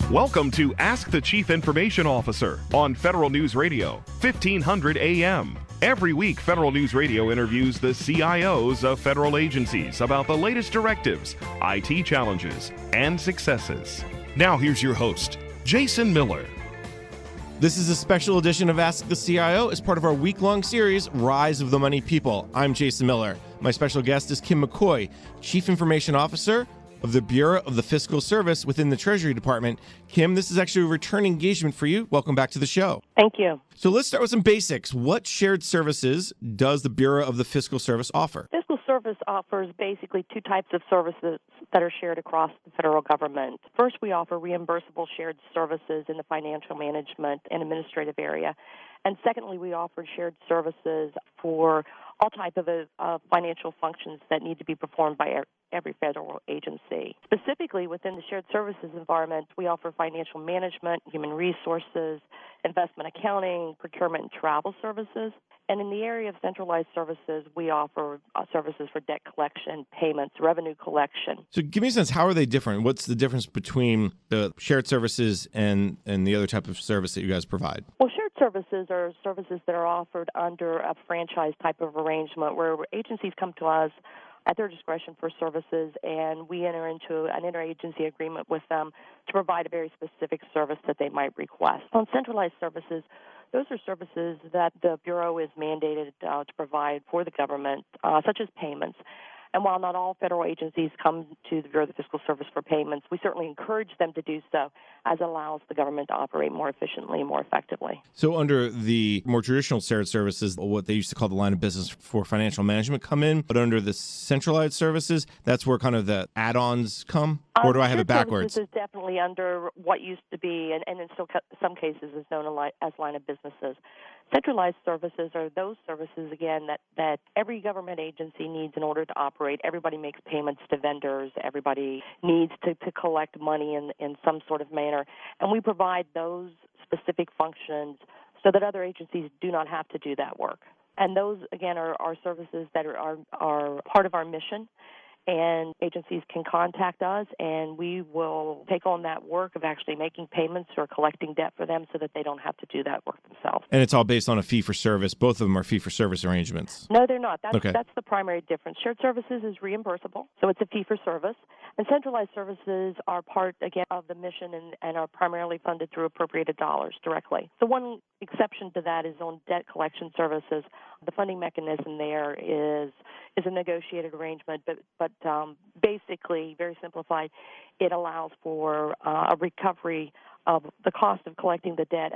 Welcome to Ask the Chief Information Officer on Federal News Radio, 1500 AM. Every week, Federal News Radio interviews the CIOs of federal agencies about the latest directives, IT challenges, and successes. Now here's your host, Jason Miller. This is a special edition of Ask the CIO as part of our week-long series, Rise of the Money People. I'm Jason Miller. My special guest is Kim McCoy, Chief Information Officer of the Bureau of the Fiscal Service within the Treasury Department. Kim, this is actually a return engagement for you. Welcome back to the show. Thank you. So let's start with some basics. What shared services does the Bureau of the Fiscal Service offer? Fiscal Service offers basically two types of services that are shared across the federal government. First, we offer reimbursable shared services in the financial management and administrative area. And secondly, we offer shared services for all types of financial functions that need to be performed by every federal agency. Specifically, within the shared services environment, we offer financial management, human resources, investment accounting, procurement and travel services. And in the area of centralized services, we offer services for debt collection, payments, revenue collection. So give me a sense, how are they different? What's the difference between the shared services and the other type of service that you guys provide? Well, shared services are services that are offered under a franchise type of arrangement where agencies come to us at their discretion for services, and we enter into an interagency agreement with them to provide a very specific service that they might request. On centralized services, those are services that the Bureau is mandated to provide for the government, such as payments. And while not all federal agencies come to the Bureau of the Fiscal Service for payments, we certainly encourage them to do so, as it allows the government to operate more efficiently and more effectively. So under the more traditional shared services, what they used to call the line of business for financial management come in, but under the centralized services, that's where kind of the add-ons come? Or do I have it backwards? This is definitely under what used to be, and in still some cases is known as line of businesses. Centralized services are those services, again, that every government agency needs in order to operate. Everybody makes payments to vendors. Everybody needs to collect money in some sort of manner. And we provide those specific functions so that other agencies do not have to do that work. And those, again, are services that are part of our mission. And agencies can contact us, and we will take on that work of actually making payments or collecting debt for them so that they don't have to do that work themselves. And it's all based on a fee-for-service. Both of them are fee-for-service arrangements. No, they're not. That's the primary difference. Shared services is reimbursable, so it's a fee-for-service. And centralized services are part, again, of the mission and are primarily funded through appropriated dollars directly. So one exception to that is on debt collection services. The funding mechanism there is a negotiated arrangement, but basically, very simplified, it allows for a recovery of the cost of collecting the debt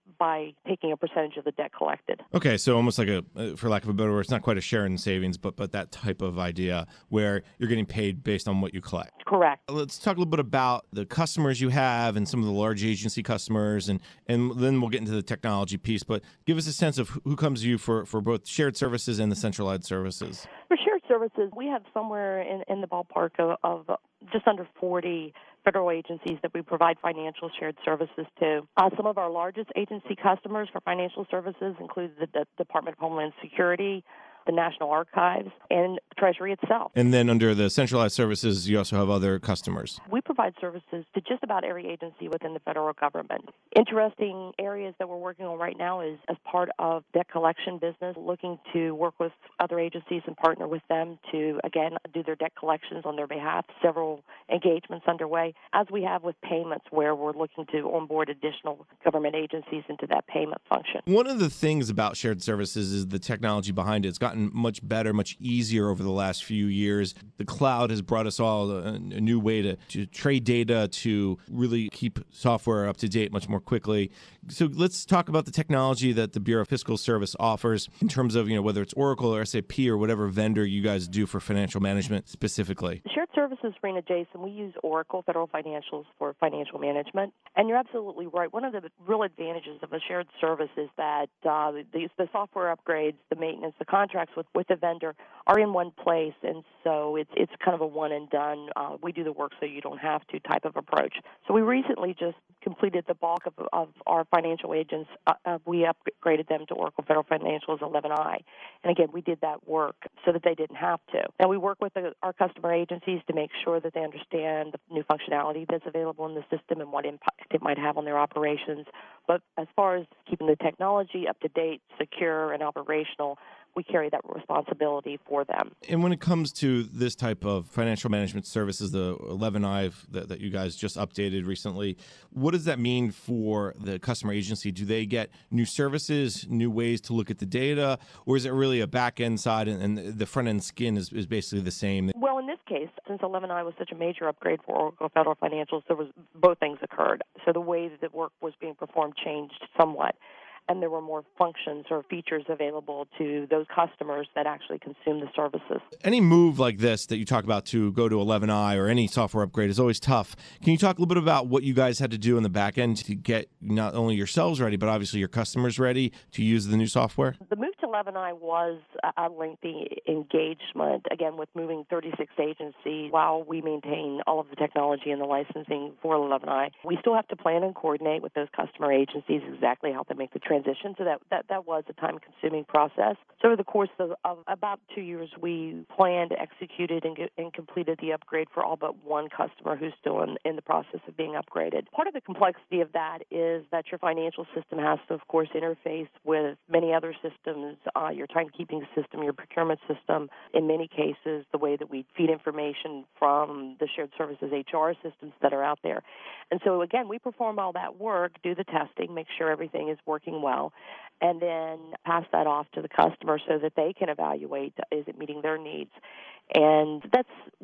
by taking a percentage of the debt collected. Okay, so almost like for lack of a better word, it's not quite a share in savings, but that type of idea where you're getting paid based on what you collect. Correct. Let's talk a little bit about the customers you have and some of the large agency customers, and then we'll get into the technology piece. But give us a sense of who comes to you for both shared services and the centralized services. For shared services, we have somewhere in the ballpark of just under 40 federal agencies that we provide financial shared services to. Some of our largest agency customers for financial services include the Department of Homeland Security, the National Archives, and Treasury itself. And then under the centralized services, you also have other customers. We provide services to just about every agency within the federal government. Interesting areas that we're working on right now is as part of debt collection business, looking to work with other agencies and partner with them to, again, do their debt collections on their behalf. Several engagements underway, as we have with payments, where we're looking to onboard additional government agencies into that payment function. One of the things about shared services is the technology behind it. It's gotten much better, much easier over the last few years. The cloud has brought us all a new way to trade data, to really keep software up to date much more quickly. So let's talk about the technology that the Bureau of Fiscal Service offers in terms of, whether it's Oracle or SAP or whatever vendor you guys do for financial management specifically. The shared services arena, Jason, we use Oracle Federal Financials for financial management. And you're absolutely right. One of the real advantages of a shared service is that the software upgrades, the maintenance, the contracts with the vendor are in one place, and so it's kind of a one and done. We do the work so you don't have to type of approach. So we recently just completed the bulk of our financial agents, we upgraded them to Oracle Federal Financial's 11i. And again, we did that work so that they didn't have to. And we work with our customer agencies to make sure that they understand the new functionality that's available in the system and what impact it might have on their operations. But as far as keeping the technology up to date, secure, and operational, we carry that responsibility for them. And when it comes to this type of financial management services, the 11i that you guys just updated recently, what does that mean for the customer agency? Do they get new services, new ways to look at the data, or is it really a back-end side and the front-end skin is basically the same? Well, in this case, since 11i was such a major upgrade for Oracle Federal Financials, both things occurred. So the way that work was being performed changed somewhat, and there were more functions or features available to those customers that actually consume the services. Any move like this that you talk about to go to 11i or any software upgrade is always tough. Can you talk a little bit about what you guys had to do in the back end to get not only yourselves ready, but obviously your customers ready to use the new software? The move to 11i was a lengthy engagement, again, with moving 36 agencies while we maintain all of the technology and the licensing for 11i. We still have to plan and coordinate with those customer agencies exactly how to make the transition. So that was a time-consuming process. So over the course of about 2 years, we planned, executed, and completed the upgrade for all but one customer who's still in the process of being upgraded. Part of the complexity of that is that your financial system has to, of course, interface with many other systems, your timekeeping system, your procurement system. In many cases, the way that we feed information from the shared services HR systems that are out there. And so, again, we perform all that work, do the testing, make sure everything is working well, and then pass that off to the customer so that they can evaluate, is it meeting their needs? And that's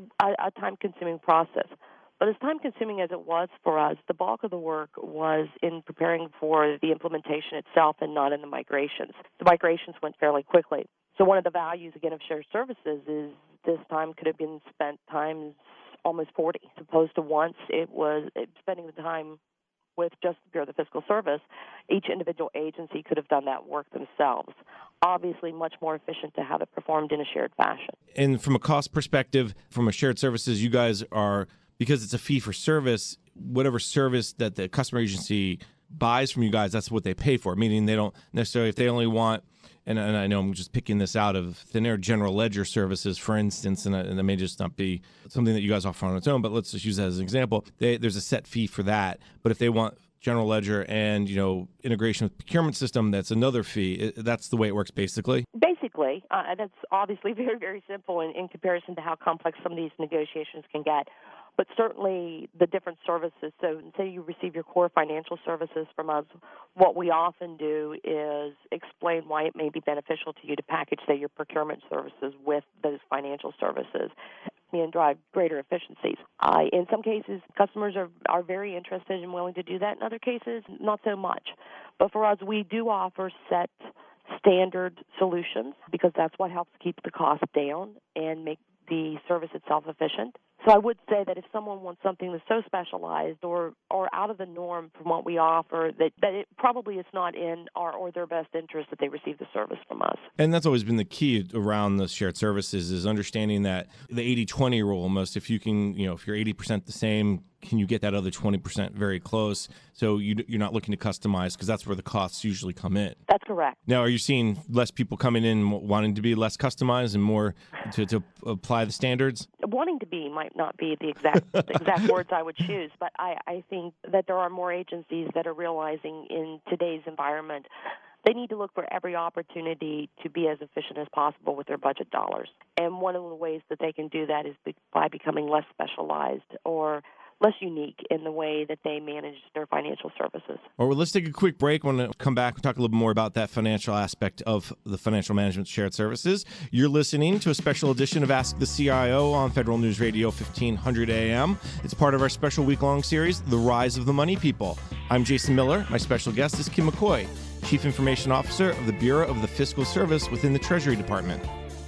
a time-consuming process. But as time-consuming as it was for us, the bulk of the work was in preparing for the implementation itself and not in the migrations. The migrations went fairly quickly. So one of the values, again, of shared services is this time could have been spent times almost 40, as opposed to once it was spending the time with just the Bureau of the Fiscal Service. Each individual agency could have done that work themselves. Obviously, much more efficient to have it performed in a shared fashion. And from a cost perspective, from a shared services, you guys are, because it's a fee for service, whatever service that the customer agency buys from you guys, that's what they pay for, meaning they don't necessarily, if they only want, and I know I'm just picking this out of thin air, general ledger services, for instance, and that may just not be something that you guys offer on its own, but let's just use that as an example. There's a set fee for that, but if they want general ledger and, integration with procurement system, that's another fee. That's the way it works, basically? Basically. That's obviously very, very simple in comparison to how complex some of these negotiations can get. But certainly the different services, so say you receive your core financial services from us, what we often do is explain why it may be beneficial to you to package, say, your procurement services with those financial services and drive greater efficiencies. In some cases, customers are very interested and willing to do that. In other cases, not so much. But for us, we do offer set standard solutions because that's what helps keep the cost down and make the service itself efficient. So I would say that if someone wants something that's so specialized or out of the norm from what we offer, that it probably is not in our or their best interest that they receive the service from us. And that's always been the key around the shared services is understanding that the 80-20 rule almost, if you can, if you're 80% the same, can you get that other 20% very close? So you're not looking to customize because that's where the costs usually come in. That's correct. Now, are you seeing less people coming in wanting to be less customized and more to apply the standards? Wanting to be might not be the exact words I would choose, but I think that there are more agencies that are realizing in today's environment they need to look for every opportunity to be as efficient as possible with their budget dollars. And one of the ways that they can do that is by becoming less specialized or less unique in the way that they manage their financial services. Well, let's take a quick break. When we come back, we'll talk a little bit more about that financial aspect of the financial management shared services. You're listening to a special edition of Ask the CIO on Federal News Radio 1500 AM. It's part of our special week-long series, The Rise of the Money People. I'm Jason Miller. My special guest is Kim McCoy, Chief Information Officer of the Bureau of the Fiscal Service within the Treasury Department.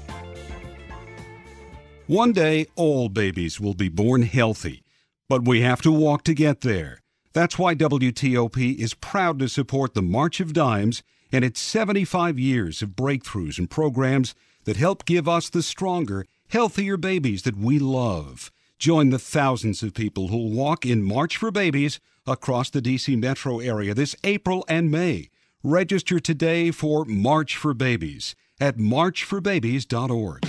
One day, all babies will be born healthy. But we have to walk to get there. That's why WTOP is proud to support the March of Dimes and its 75 years of breakthroughs and programs that help give us the stronger, healthier babies that we love. Join the thousands of people who'll walk in March for Babies across the D.C. metro area this April and May. Register today for March for Babies at marchforbabies.org.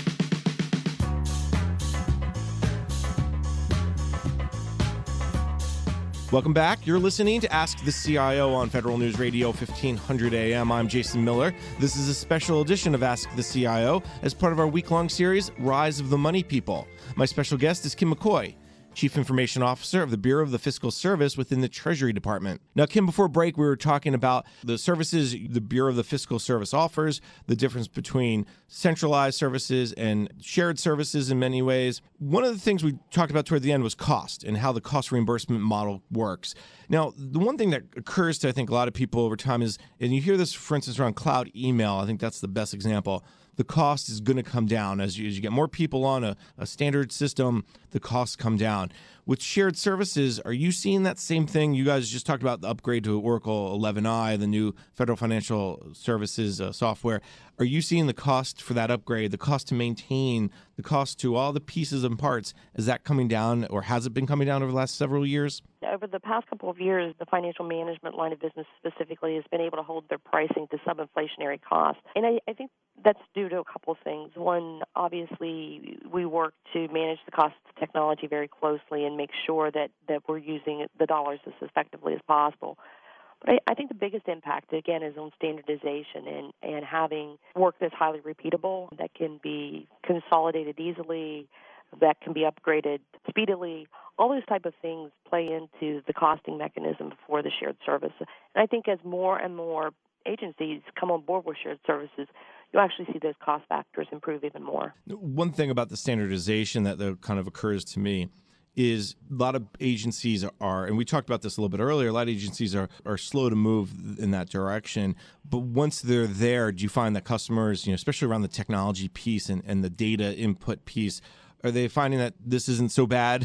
Welcome back. You're listening to Ask the CIO on Federal News Radio 1500 AM. I'm Jason Miller. This is a special edition of Ask the CIO as part of our week-long series, Rise of the Money People. My special guest is Kim McCoy, Chief Information Officer of the Bureau of the Fiscal Service within the Treasury Department. Now, Kim, before break, we were talking about the services the Bureau of the Fiscal Service offers, the difference between centralized services and shared services in many ways. One of the things we talked about toward the end was cost and how the cost reimbursement model works. Now, the one thing that occurs to, I think, a lot of people over time is, and you hear this, for instance, around cloud email, I think that's the best example, the cost is going to come down. As you get more people on a standard system, the costs come down. With shared services, are you seeing that same thing? You guys just talked about the upgrade to Oracle 11i, the new federal financial services software. Are you seeing the cost for that upgrade, the cost to maintain, the cost to all the pieces and parts, is that coming down, or has it been coming down over the last several years? Over the past couple of years, the financial management line of business specifically has been able to hold their pricing to sub-inflationary costs. And I think that's due to a couple of things. One, obviously, we work to manage the cost of technology very closely and make sure that we're using the dollars as effectively as possible. But I think the biggest impact, again, is on standardization and having work that's highly repeatable, that can be consolidated easily, that can be upgraded speedily. All those type of things play into the costing mechanism for the shared service. And I think as more and more agencies come on board with shared services, you'll actually see those cost factors improve even more. One thing about the standardization that kind of occurs to me is a lot of agencies are, and we talked about this a little bit earlier, a lot of agencies are slow to move in that direction. But once they're there, do you find that customers, especially around the technology piece and the data input piece, are they finding that this isn't so bad?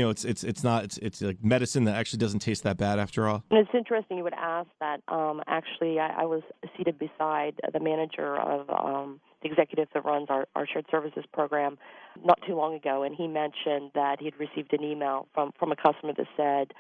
It's like medicine that actually doesn't taste that bad after all? And it's interesting you would ask that. Actually, I was seated beside the manager of the executive that runs our shared services program not too long ago, and he mentioned that he had received an email from a customer that said,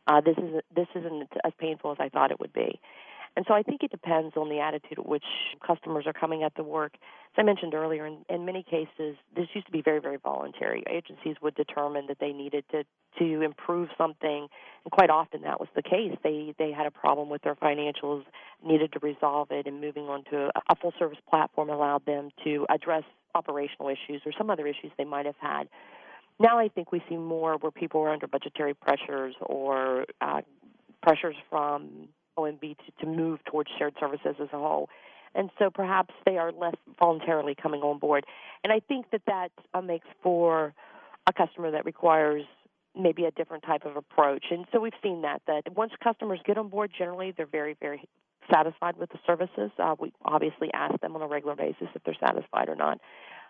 this isn't as painful as I thought it would be. And so I think it depends on the attitude at which customers are coming at the work. As I mentioned earlier, in many cases, this used to be very, very voluntary. Agencies would determine that they needed to improve something, and quite often that was the case. They had a problem with their financials, needed to resolve it, and moving on to a full-service platform allowed them to address operational issues or some other issues they might have had. Now I think we see more where people are under budgetary pressures or pressures from OMB to move towards shared services as a whole. And so perhaps they are less voluntarily coming on board. And I think that makes for a customer that requires maybe a different type of approach. And so we've seen that once customers get on board, generally they're very, very satisfied with the services. We obviously ask them on a regular basis if they're satisfied or not.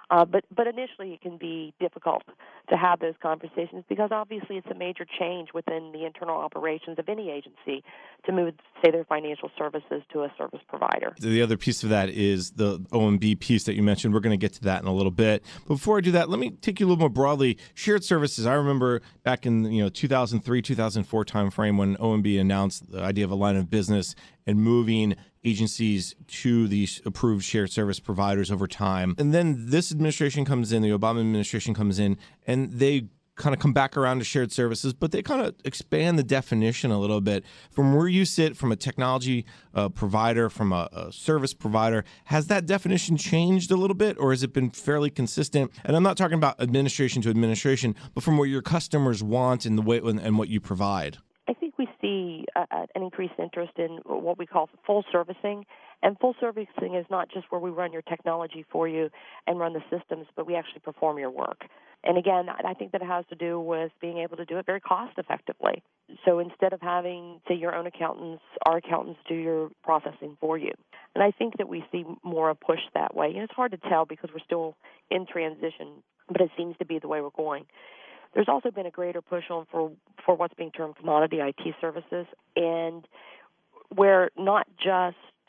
But initially it can be difficult to have those conversations because obviously it's a major change within the internal operations of any agency to move, say, their financial services to a service provider. The other piece of that is the OMB piece that you mentioned. We're going to get to that in a little bit. But before I do that, let me take you a little more broadly. Shared services, I remember back in 2003, 2004 timeframe when OMB announced the idea of a line of business and moving agencies to these approved shared service providers over time. And then this administration comes in, the Obama administration comes in, and they kind of come back around to shared services, but they kind of expand the definition a little bit. From where you sit, from a technology provider, from a service provider, has that definition changed a little bit, or has it been fairly consistent? And I'm not talking about administration to administration, but from what your customers want and the way and what you provide. I think we see an increased interest in what we call full servicing. And full servicing is not just where we run your technology for you and run the systems, but we actually perform your work. And again, I think that it has to do with being able to do it very cost effectively. So instead of having, say, your own accountants, our accountants do your processing for you. And I think that we see more a push that way. And it's hard to tell because we're still in transition, but it seems to be the way we're going. There's also been a greater push on for what's being termed commodity IT services, and where not just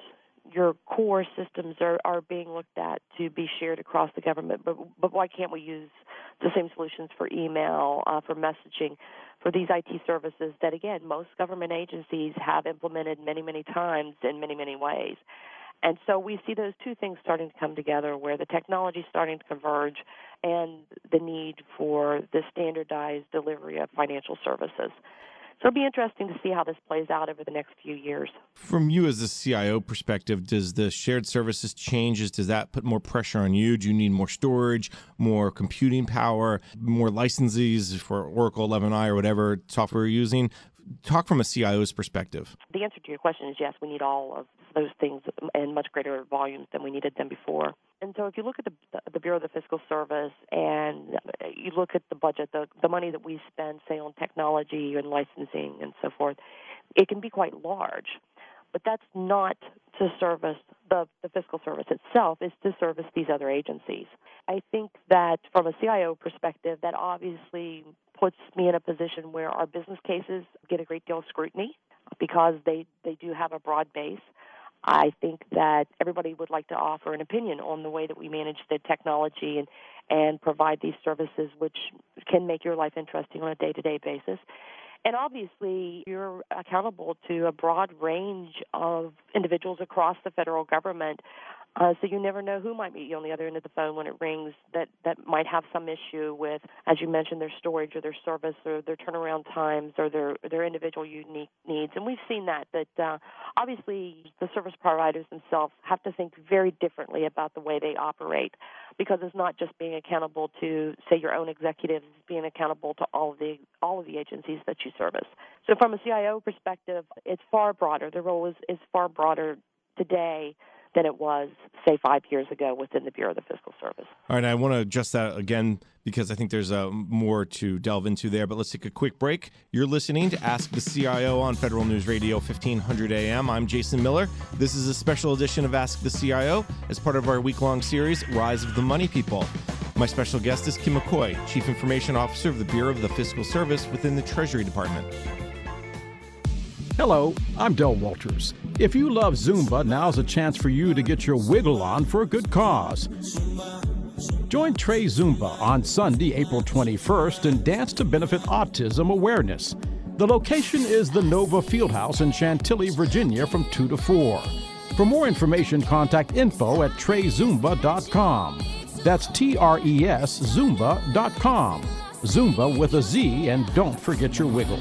your core systems are being looked at to be shared across the government, but why can't we use the same solutions for email, for messaging, for these IT services that, again, most government agencies have implemented many, many times in many, many ways. And so we see those two things starting to come together, where the technology is starting to converge and the need for the standardized delivery of financial services. So it'll be interesting to see how this plays out over the next few years. From you as the CIO perspective, does the shared services changes, does that put more pressure on you? Do you need more storage, more computing power, more licenses for Oracle 11i or whatever software you're using? Talk from a CIO's perspective. The answer to your question is yes, we need all of those things in much greater volumes than we needed them before. And so if you look at the Bureau of the Fiscal Service and you look at the budget, the money that we spend, say, on technology and licensing and so forth, it can be quite large. But that's not to service the Fiscal Service itself, it's to service these other agencies. I think that from a CIO perspective, that obviously puts me in a position where our business cases get a great deal of scrutiny because they do have a broad base. I think that everybody would like to offer an opinion on the way that we manage the technology and provide these services, which can make your life interesting on a day-to-day basis. And obviously, you're accountable to a broad range of individuals across the federal government, so you never know who might meet you on the other end of the phone when it rings that might have some issue with, as you mentioned, their storage or their service or their turnaround times or their individual unique needs. And we've seen that obviously the service providers themselves have to think very differently about the way they operate, because it's not just being accountable to, say, your own executives, it's being accountable to all of the agencies that you service. So from a CIO perspective, it's far broader. The role is far broader today than it was, say, 5 years ago within the Bureau of the Fiscal Service. All right, I want to adjust that again because I think there's more to delve into there, but let's take a quick break. You're listening to Ask the CIO on Federal News Radio 1500 AM. I'm Jason Miller. This is a special edition of Ask the CIO as part of our week-long series, Rise of the Money People. My special guest is Kim McCoy, Chief Information Officer of the Bureau of the Fiscal Service within the Treasury Department. Hello, I'm Del Walters. If you love Zumba, now's a chance for you to get your wiggle on for a good cause. Join Trey Zumba on Sunday, April 21st and dance to benefit autism awareness. The location is the Nova Fieldhouse in Chantilly, Virginia from 2 to 4. For more information, contact info@treyzumba.com. That's TRES Zumba.com. Zumba with a Z, and don't forget your wiggle.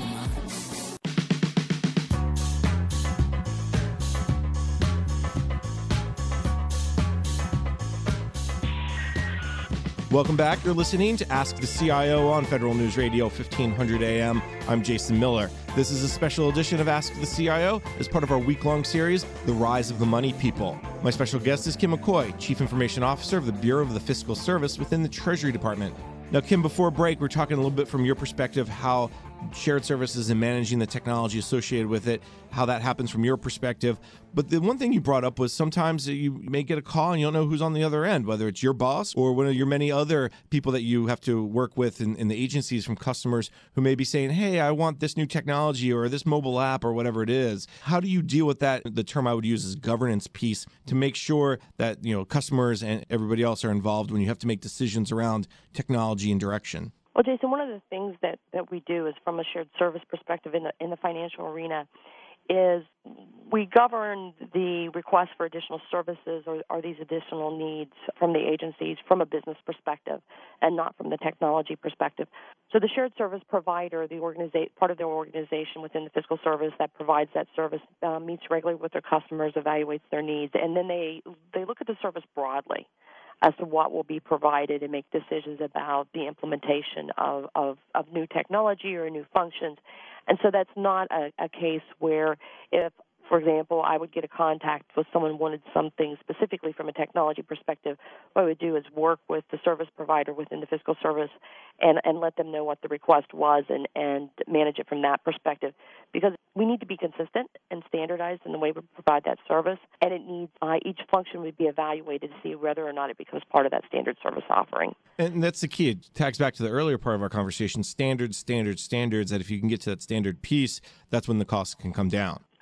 Welcome back. You're listening to Ask the CIO on Federal News Radio 1500 AM. I'm Jason Miller. This is a special edition of Ask the CIO as part of our week-long series, The Rise of the Money People. My special guest is Kim McCoy, Chief Information Officer of the Bureau of the Fiscal Service within the Treasury Department. Now, Kim, before break, we're talking a little bit from your perspective how shared services and managing the technology associated with it, how that happens from your perspective. But the one thing you brought up was sometimes you may get a call and you don't know who's on the other end, whether it's your boss or one of your many other people that you have to work with in the agencies from customers who may be saying, hey, I want this new technology or this mobile app or whatever it is. How do you deal with that? The term I would use is governance piece to make sure that customers and everybody else are involved when you have to make decisions around technology and direction. Well, Jason, one of the things that we do is from a shared service perspective in the financial arena is we govern the request for additional services or these additional needs from the agencies from a business perspective and not from the technology perspective. So the shared service provider, part of the organization within the fiscal service that provides that service meets regularly with their customers, evaluates their needs, and then they look at the service broadly as to what will be provided and make decisions about the implementation of new technology or new functions. And so that's not a case where if, for example, I would get a contact with someone who wanted something specifically from a technology perspective, what I would do is work with the service provider within the fiscal service and let them know what the request was and manage it from that perspective. Because we need to be consistent and standardized in the way we provide that service, and it needs each function would be evaluated to see whether or not it becomes part of that standard service offering. And that's the key. It tags back to the earlier part of our conversation, standards, that if you can get to that standard piece, that's when the cost can come down.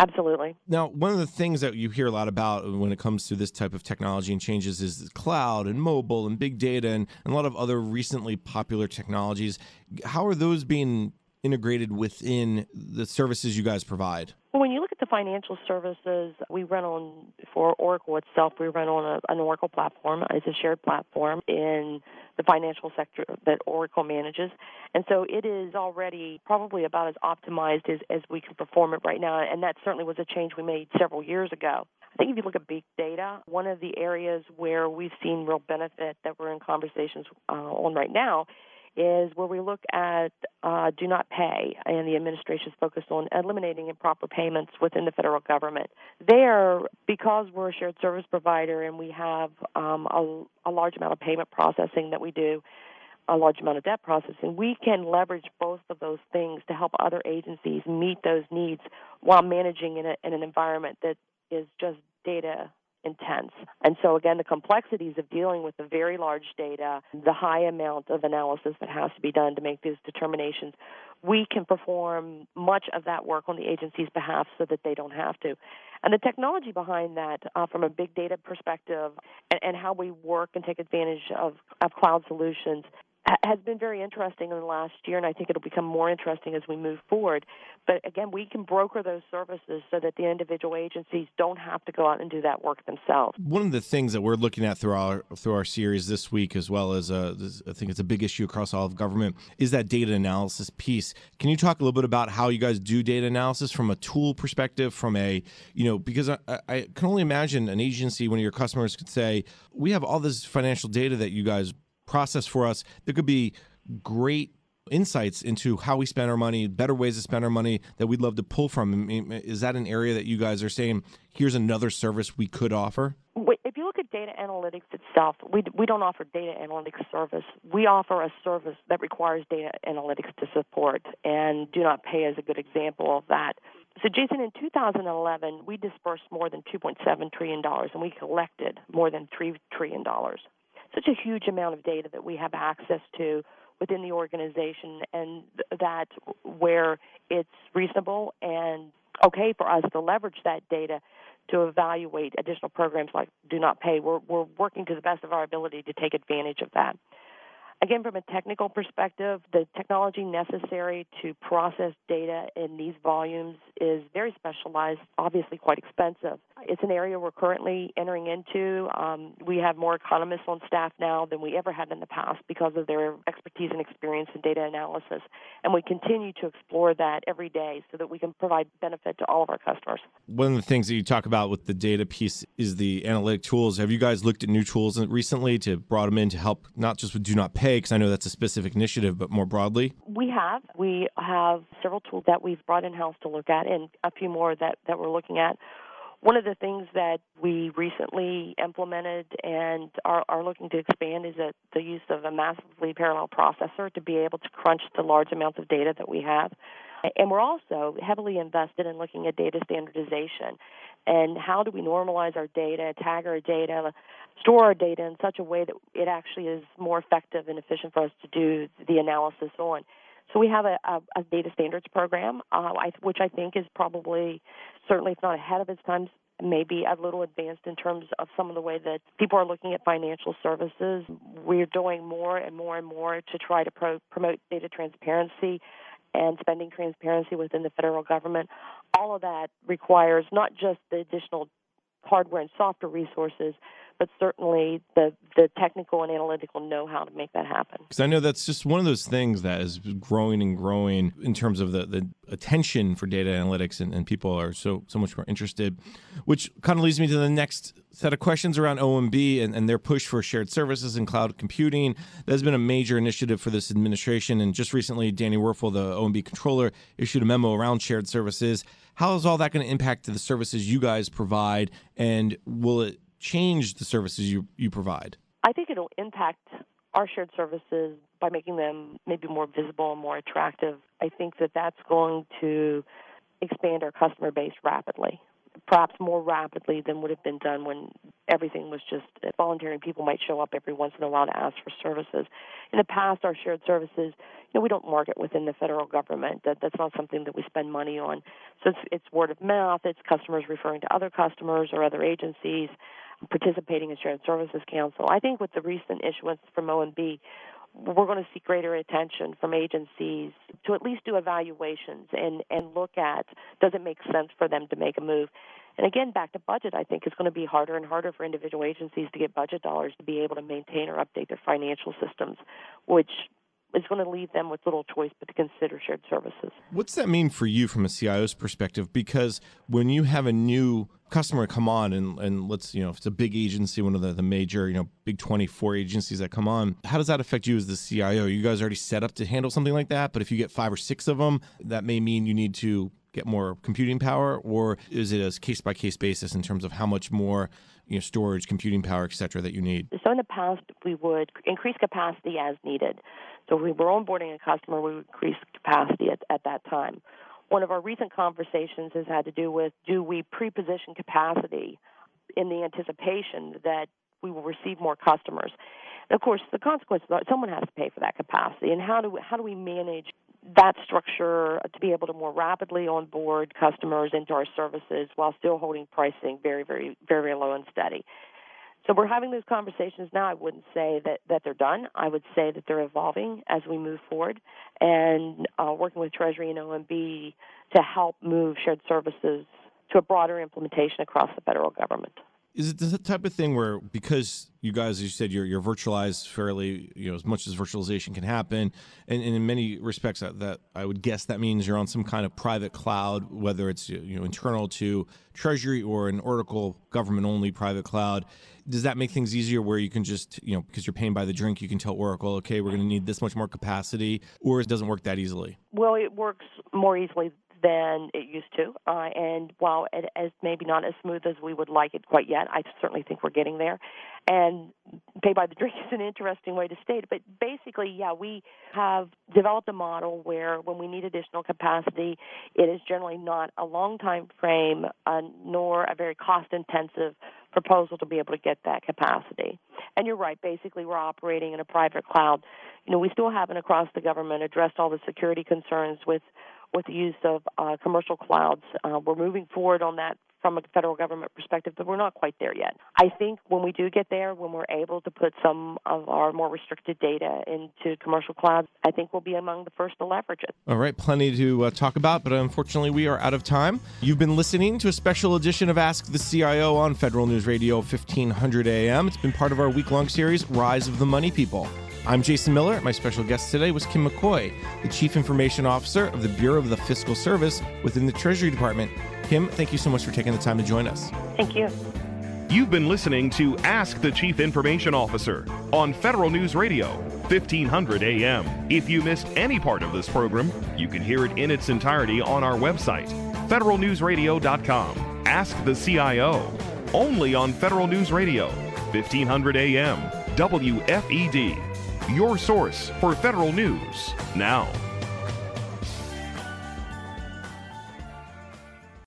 Absolutely. Now, one of the things that you hear a lot about when it comes to this type of technology and changes is cloud and mobile and big data and a lot of other recently popular technologies. How are those being integrated within the services you guys provide? Well, when you look at the financial services, we run on, for Oracle itself, we run on an Oracle platform. It's a shared platform in the financial sector that Oracle manages. And so it is already probably about as optimized as we can perform it right now. And that certainly was a change we made several years ago. I think if you look at big data, one of the areas where we've seen real benefit that we're in conversations on right now is where we look at do not pay, and the administration's focused on eliminating improper payments within the federal government. There, because we're a shared service provider and we have a large amount of payment processing that we do, a large amount of debt processing, we can leverage both of those things to help other agencies meet those needs while managing in an environment that is just data intense. And so, again, the complexities of dealing with the very large data, the high amount of analysis that has to be done to make these determinations, we can perform much of that work on the agency's behalf so that they don't have to. And the technology behind that, from a big data perspective and how we work and take advantage of cloud solutions, has been very interesting in the last year, and I think it'll become more interesting as we move forward. But again, we can broker those services so that the individual agencies don't have to go out and do that work themselves. One of the things that we're looking at through our series this week, as well as I think it's a big issue across all of government, is that data analysis piece. Can you talk a little bit about how you guys do data analysis from a tool perspective, from because I can only imagine an agency, one of your customers could say, we have all this financial data that you guys process for us. There could be great insights into how we spend our money, better ways to spend our money that we'd love to pull from. I mean, is that an area that you guys are saying, here's another service we could offer? If you look at data analytics itself, we don't offer data analytics service. We offer a service that requires data analytics to support, and Do Not Pay is a good example of that. So, Jason, in 2011, we dispersed more than $2.7 trillion, and we collected more than $3 trillion. Such a huge amount of data that we have access to within the organization, and that where it's reasonable and okay for us to leverage that data to evaluate additional programs like Do Not Pay. We're working to the best of our ability to take advantage of that. Again, from a technical perspective, the technology necessary to process data in these volumes is very specialized, obviously quite expensive. It's an area we're currently entering into. We have more economists on staff now than we ever had in the past because of their expertise and experience in data analysis. And we continue to explore that every day so that we can provide benefit to all of our customers. One of the things that you talk about with the data piece is the analytic tools. Have you guys looked at new tools recently to brought them in to help not just with Do Not Pay, because I know that's a specific initiative, but more broadly? We have several tools that we've brought in-house to look at, and a few more that we're looking at. One of the things that we recently implemented and are looking to expand is the use of a massively parallel processor to be able to crunch the large amounts of data that we have. And we're also heavily invested in looking at data standardization and how do we normalize our data, tag our data, store our data in such a way that it actually is more effective and efficient for us to do the analysis on. So we have a data standards program, which I think is probably, certainly it's not ahead of its time, maybe a little advanced in terms of some of the way that people are looking at financial services. We're doing more and more and more to try to promote data transparency and spending transparency within the federal government. All of that requires not just the additional hardware and software resources, but certainly the technical and analytical know-how to make that happen. Because I know that's just one of those things that is growing and growing in terms of the attention for data analytics, and people are so much more interested, which kind of leads me to the next set of questions around OMB and their push for shared services and cloud computing. That has been a major initiative for this administration, and just recently, Danny Werfel, the OMB controller, issued a memo around shared services. How is all that going to impact the services you guys provide, and will it change the services you provide? I think it'll impact our shared services by making them maybe more visible and more attractive. I think that's going to expand our customer base rapidly, perhaps more rapidly than would have been done when everything was just voluntary and people might show up every once in a while to ask for services. In the past, our shared services, we don't market within the federal government. That's not something that we spend money on. So it's word of mouth, it's customers referring to other customers or other agencies, participating in Shared Services Council. I think with the recent issuance from OMB, we're going to see greater attention from agencies to at least do evaluations and look at, does it make sense for them to make a move? And again, back to budget, I think it's going to be harder and harder for individual agencies to get budget dollars to be able to maintain or update their financial systems, which is going to leave them with little choice but to consider shared services. What's that mean for you from a CIO's perspective? Because when you have a new customer come on and let's, if it's a big agency, one of the major, big 24 agencies that come on, how does that affect you as the CIO? You guys already set up to handle something like that, but if you get 5 or 6 of them, that may mean you need to get more computing power, or is it a case-by-case basis in terms of how much more storage, computing power, et cetera, that you need? So in the past, we would increase capacity as needed. So if we were onboarding a customer, we would increase capacity at that time. One of our recent conversations has had to do with, do we pre-position capacity in the anticipation that we will receive more customers? And of course, the consequence is someone has to pay for that capacity. And how do we manage that structure to be able to more rapidly onboard customers into our services while still holding pricing very, very, very low and steady? So we're having those conversations now. I wouldn't say that they're done. I would say that they're evolving as we move forward and working with Treasury and OMB to help move shared services to a broader implementation across the federal government. Is it the type of thing where, because you guys, as you said, you're virtualized fairly, as much as virtualization can happen, and in many respects that I would guess that means you're on some kind of private cloud, whether it's internal to Treasury or an Oracle government-only private cloud. Does that make things easier where you can just, because you're paying by the drink, you can tell Oracle, okay, we're going to need this much more capacity, or it doesn't work that easily? Well, it works more easily than it used to. And while it is maybe not as smooth as we would like it quite yet, I certainly think we're getting there. And pay by the drink is an interesting way to state it. But basically, we have developed a model where when we need additional capacity, it is generally not a long time frame nor a very cost-intensive proposal to be able to get that capacity. And you're right, basically we're operating in a private cloud. We still haven't across the government addressed all the security concerns with the use of commercial clouds. We're moving forward on that from a federal government perspective, but we're not quite there yet. I think when we do get there, when we're able to put some of our more restricted data into commercial clouds, I think we'll be among the first to leverage it. All right, plenty to talk about, but unfortunately we are out of time. You've been listening to a special edition of Ask the CIO on Federal News Radio 1500 AM. It's been part of our week-long series, Rise of the Money People. I'm Jason Miller. My special guest today was Kim McCoy, the Chief Information Officer of the Bureau of the Fiscal Service within the Treasury Department. Kim, thank you so much for taking the time to join us. Thank you. You've been listening to Ask the Chief Information Officer on Federal News Radio, 1500 AM. If you missed any part of this program, you can hear it in its entirety on our website, federalnewsradio.com. Ask the CIO, only on Federal News Radio, 1500 AM, WFED. Your source for federal news now.